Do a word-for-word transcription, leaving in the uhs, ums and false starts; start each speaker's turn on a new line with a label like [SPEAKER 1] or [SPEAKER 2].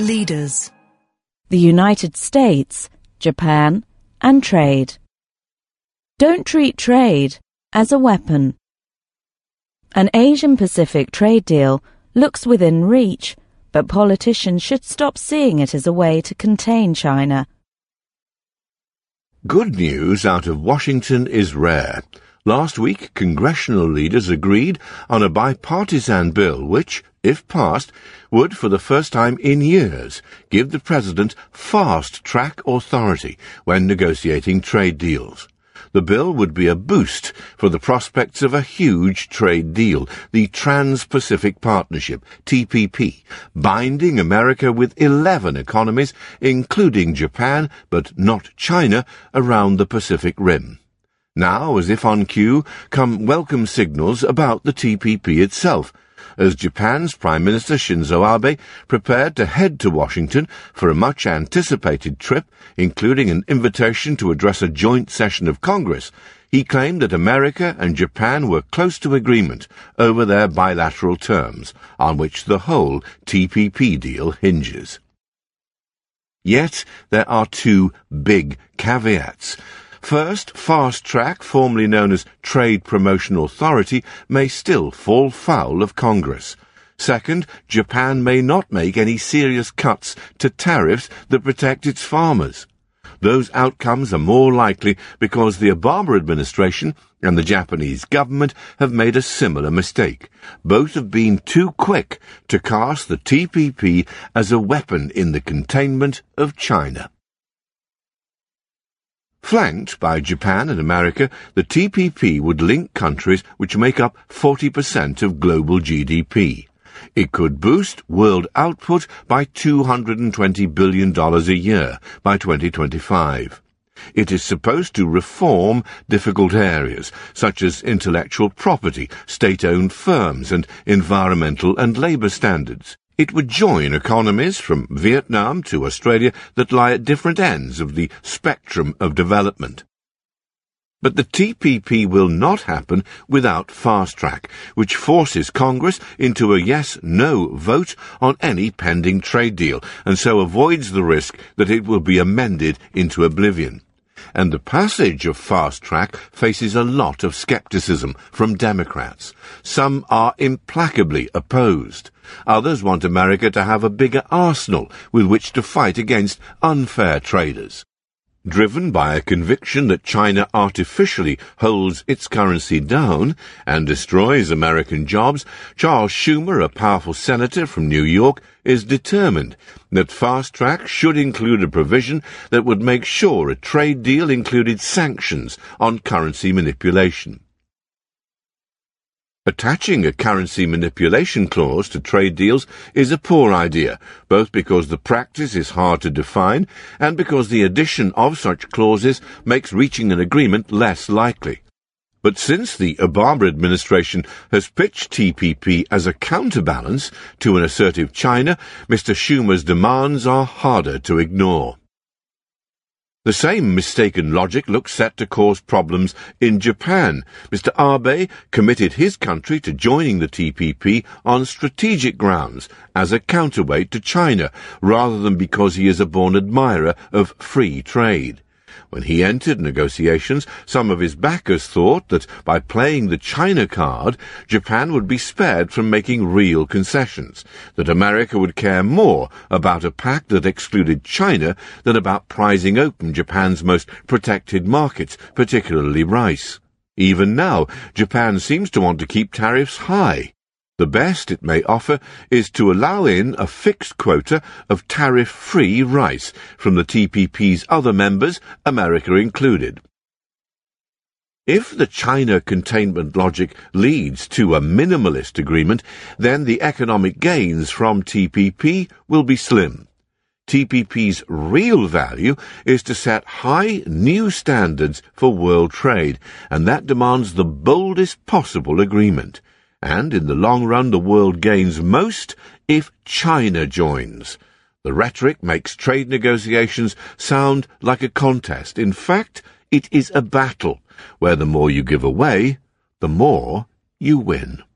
[SPEAKER 1] Leaders:
[SPEAKER 2] the United States, Japan, and trade. Don't treat trade as a weapon. An Asian-Pacific trade deal looks within reach, but politicians should stop seeing it as a way to contain China.
[SPEAKER 3] Good news out of Washington is rare. Last week, congressional leaders agreed on a bipartisan bill which, if passed, would, for the first time in years, give the President fast-track authority when negotiating trade deals. The bill would be a boost for the prospects of a huge trade deal, the Trans-Pacific Partnership, T P P, binding America with eleven economies, including Japan, but not China, around the Pacific Rim. Now, as if on cue, come welcome signals about the T P P itself, as Japan's Prime Minister Shinzo Abe prepared to head to Washington for a much-anticipated trip, including an invitation to address a joint session of Congress. He claimed that America and Japan were close to agreement over their bilateral terms, on which the whole T P P deal hinges. Yet there are two big caveats. First, Fast Track, formerly known as Trade Promotion Authority, may still fall foul of Congress. Second, Japan may not make any serious cuts to tariffs that protect its farmers. Those outcomes are more likely because the Obama administration and the Japanese government have made a similar mistake. Both have been too quick to cast the T P P as a weapon in the containment of China. Flanked by Japan and America, the T P P would link countries which make up forty percent of global G D P. It could boost world output by two hundred twenty billion dollars a year by twenty twenty-five. It is supposed to reform difficult areas, such as intellectual property, state-owned firms, and environmental and labour standards. It would join economies from Vietnam to Australia that lie at different ends of the spectrum of development. But the T P P will not happen without Fast Track, which forces Congress into a yes-no vote on any pending trade deal, and so avoids the risk that it will be amended into oblivion. And the passage of Fast Track faces a lot of skepticism from Democrats. Some are implacably opposed. Others want America to have a bigger arsenal with which to fight against unfair traders. Driven by a conviction that China artificially holds its currency down and destroys American jobs, Charles Schumer, a powerful senator from New York, is determined that Fast Track should include a provision that would make sure a trade deal included sanctions on currency manipulation. Attaching a currency manipulation clause to trade deals is a poor idea, both because the practice is hard to define and because the addition of such clauses makes reaching an agreement less likely. But since the Obama administration has pitched T P P as a counterbalance to an assertive China, Mister Schumer's demands are harder to ignore. The same mistaken logic looks set to cause problems in Japan. Mister Abe committed his country to joining the T P P on strategic grounds as a counterweight to China, rather than because he is a born admirer of free trade. When he entered negotiations, some of his backers thought that by playing the China card, Japan would be spared from making real concessions, that America would care more about a pact that excluded China than about prizing open Japan's most protected markets, particularly rice. Even now, Japan seems to want to keep tariffs high. The best it may offer is to allow in a fixed quota of tariff-free rice from the T P P's other members, America included. If the China containment logic leads to a minimalist agreement, then the economic gains from T P P will be slim. T P P's real value is to set high new standards for world trade, and that demands the boldest possible agreement. And in the long run the world gains most if China joins. The rhetoric makes trade negotiations sound like a contest. In fact, it is a battle, where the more you give away, the more you win.